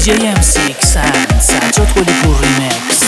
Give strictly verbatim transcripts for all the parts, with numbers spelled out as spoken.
جی ام سیکس سجاد قلی پور ریمکس.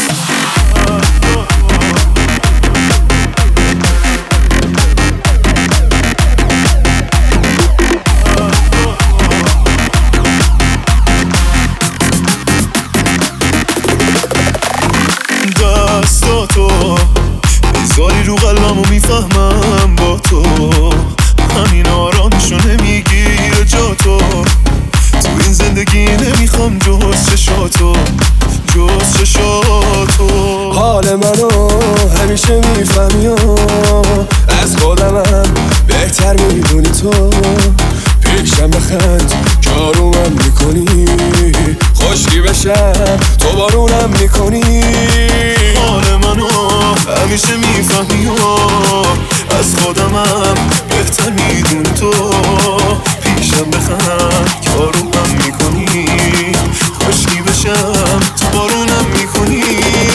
دستاتو بذاری رو قلبمو میفهمم با تو، همین آرامشو نمیگیره جا تو. تو این زندگی نمیخوام جز چشاتو، جز چشاتو. حال منو همیشه میفهمی و از خودمم بهتر میدونی تو. پیشم بخند کارومم میکنی، خشکی بشم تو بارونم میکنی. حال منو همیشه میفهمی و از خودمم بهتر میدونی تو. پیشم بخند کارومم میکنی، خشکی بشم تو بارونم میکنی.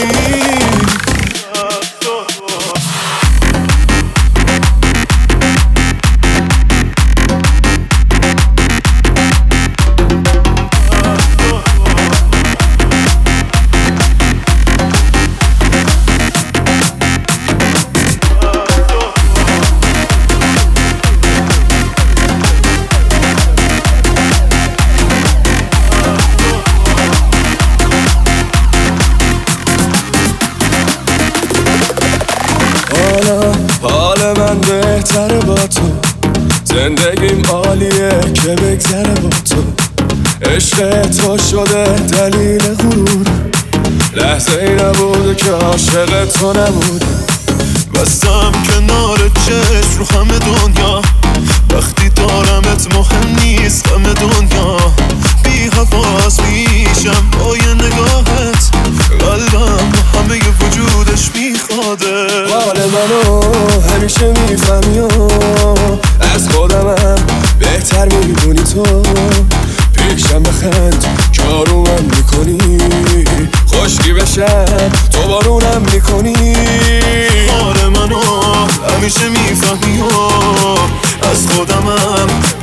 حال من بهتره با تو، زندگیم عالیه که بگذره با تو. عشق تو شده دلیل غرور، لحظه ای نبوده که عاشق تو نبود. بستم کنار چشم رو همه دنیا، وقتی دارمت مهم نیست همه دنیا. بی حواس میشم با یه نگاهت، قلبم همه ی وجودش میخواده. حال منو همیشه میفهمی و از خودمم بهتر میدونی تو. پیشم بخند کارومم میکنی، خشکی بشم تو بارونم میکنی. حال منو همیشه میفهمی و از خودمم